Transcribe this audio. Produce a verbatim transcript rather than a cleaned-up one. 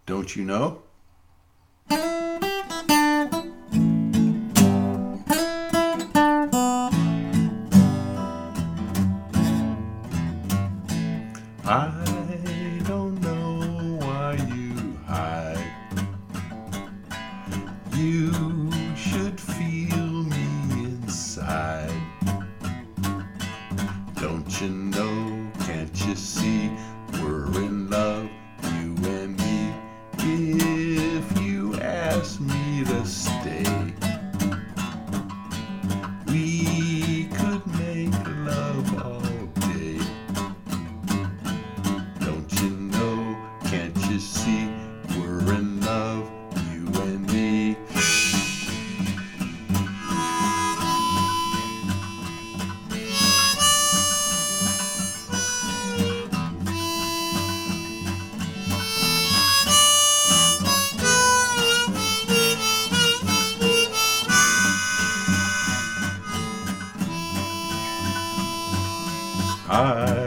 Don't you know? I don't know why you hide. You should feel me inside. Don't you know, can't you see, we're in love, you and me. If you ask me to stay, we could make love all day. Don't you know, can't you see, we're in love, you and me. I